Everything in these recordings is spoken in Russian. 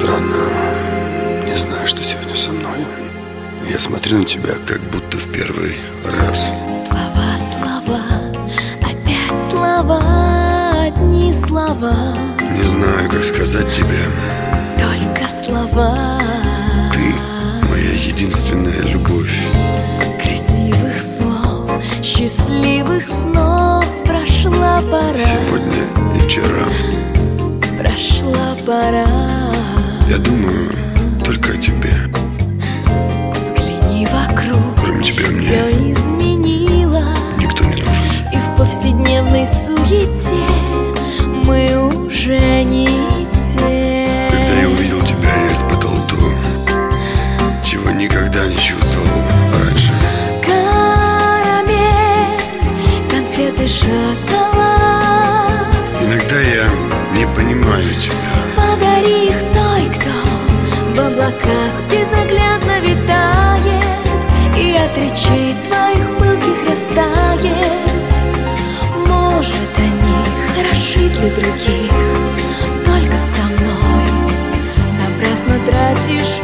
странно. Не знаю, что сегодня со мной. Я смотрю на тебя, как будто в первый раз. Слова, слова, опять слова, одни слова. Не знаю, как сказать тебе. Только слова. Ты моя единственная любовь. Красивых слов, счастливых снов. Прошла пора. Сегодня и вчера. Прошла пора. Я думаю только о тебе. Взгляни вокруг. Кроме тебя мне все изменилось. никто не нужен. И в повседневной суете мы уже не те. Когда я увидел тебя, я испытал то, чего никогда не чувствовал раньше. Карамель, конфеты, шоколад. Иногда я не понимаю тебя. Подари их той, кто в облаках безоглядно витает и от речей твоих пылких растает. Может, они хороши для других, только со мной напрасно тратишь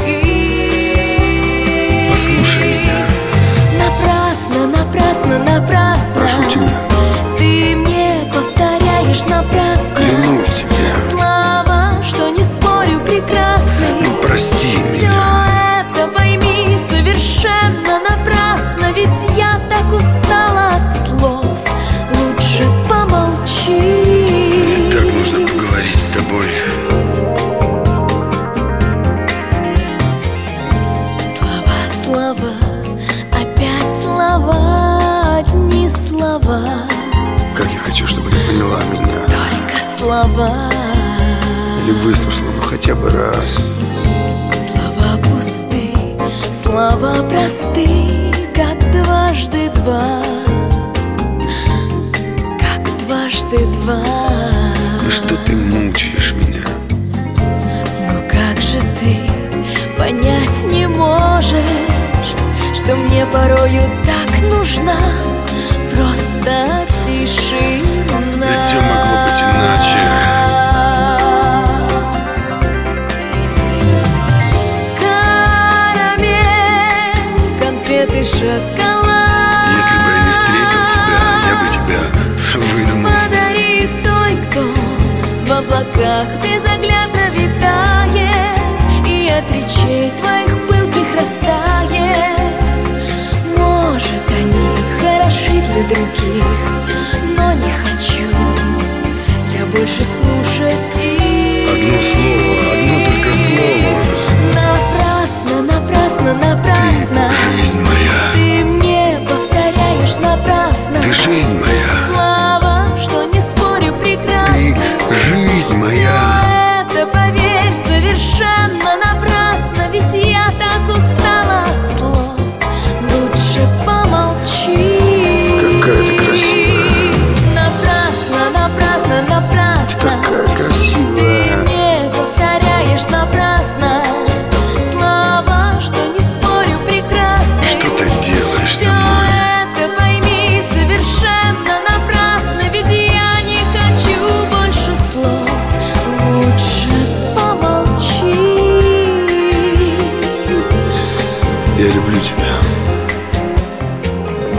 их. Послушай меня. Напрасно, напрасно, напрасно. Прошу тебя. Ты мне повторяешь напрасно. Клянусь тебе. Слова, что не спорю, прекрасны. Ну, прости Все меня. это пойми совершенно напрасно. Ведь я так устала от слов. Лучше помолчи. Мне так нужно поговорить с тобой. Слова, слова, опять слова, одни слова. Как я хочу, чтобы ты поняла меня. Только слова. Или выслушала, ну хотя бы раз. Слова пусты, слова просты, как дважды два. Как дважды два. Ну что ты мучаешь меня? Ну как же ты понять не можешь, что мне порою так нужна просто тишина. Ведь всё могло быть иначе. Карамель, конфеты, шоколад. Если бы я не встретил тебя, я бы тебя выдумал. Подари их той, кто в облаках безоглядно витает и от речей твоих пылких растает. Может, они хороши для других, но не хочу я больше слушать